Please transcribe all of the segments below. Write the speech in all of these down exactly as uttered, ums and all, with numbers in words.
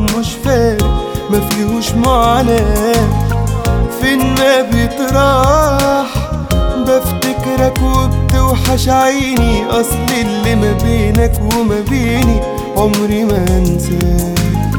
مش فارق ما فيهوش معاناة. فين ما بيطرح بفتكرك وبتوحش عيني، اصل اللي ما بينك وما بيني عمري ما انساه.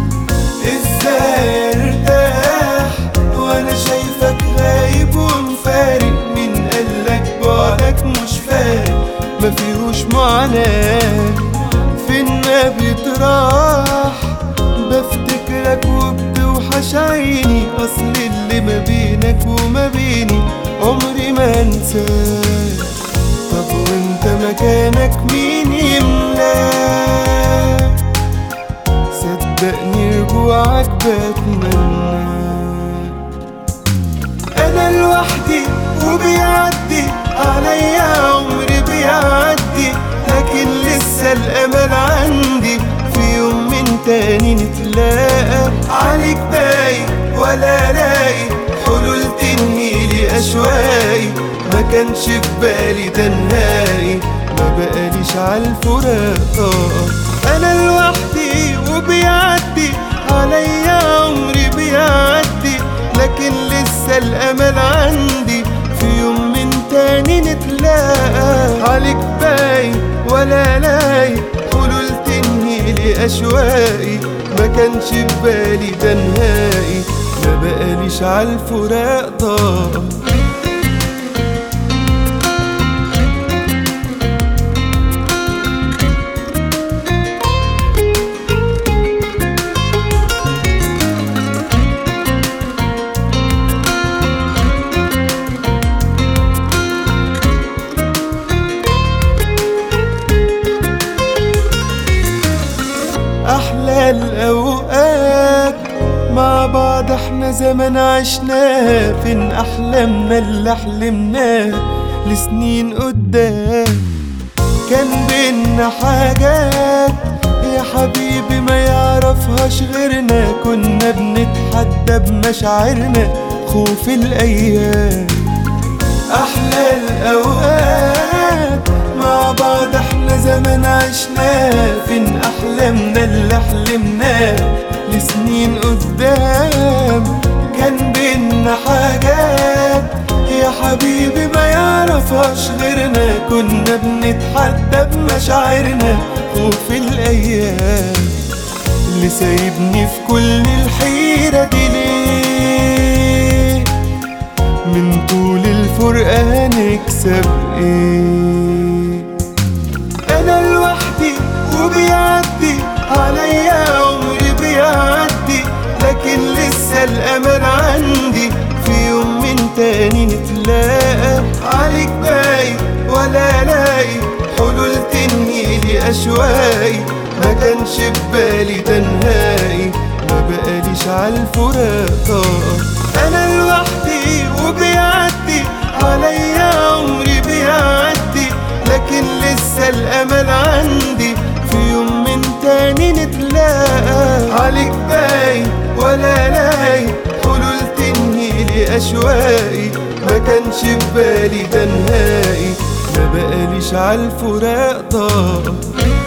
ازاي ارتاح وانا شايفك غايب ومفارق؟ مين قالك بعدك مش فارق ما فيهوش معاناة؟ فين ما بيطرح بفتكرك وبتوحش عيني، اصل اللي ما بينك وما بيني عمري ما انساه. طب وانت مكانك مين يملاك؟ صدقني رجوعك بتمنى. انا لوحدي وبيعدي عليا عمري بيعدي، لكن لسه الامل عندي في يوم من تاني نتلاقى. عليك باقي ولا لاقي حلول تنهيلي اشواقي، ما كانش في بالي ده نهائي، ما بقاليش عالفراق طاقة. انا لوحدي وبيعدي عليا عمري بيعدي، لكن لسه الامل عندي في يوم من تاني نتلاقى. عليك باقي ولا لاقي حلول تنهيلي اشواقي، ما كانش في بالي ده نهائي، ما بقاليش عالفراق طاقة. أحلى الأوقات مع بعض احنا زمان عشناها، فين أحلامنا اللي حلمناها لسنين قدام؟ كان بينا حاجات يا حبيبي ما يعرفهاش غيرنا، كنا بنتحدى بمشاعرنا خوف الأيام. أحلى الأوقات مع بعض احنا زمان عشناها، فين أحلامنا اللي حلمناها لسنين قدام؟ كان بينا حاجات يا حبيبي ما يعرفهاش غيرنا، كنا بنتحدى بمشاعرنا خوف الأيام. اللي سايبني في كل الحيرة دي ليه؟ من طول الفرقة هنكسب ايه؟ انا لوحدي وبيعدي عليا عمري بيعدي، لكن لسه الامل عندي في يوم من تاني نتلاقى. عليك باقي ولا لاقي حلول تنهيلي اشواقي، ما كانش في بالي ده نهائي، ما بقاليش عالفراق طاقة. انا لوحدي وبيعدي عليا عمري بيعدي، لكن لسه الامل عندي في يوم من تاني نتلاقى. عليك باقي ولا لاقي حلول تنهيلي اشواقي، ما كانش في بالي ده نهائي، ما بقاليش عالفراق طاقة.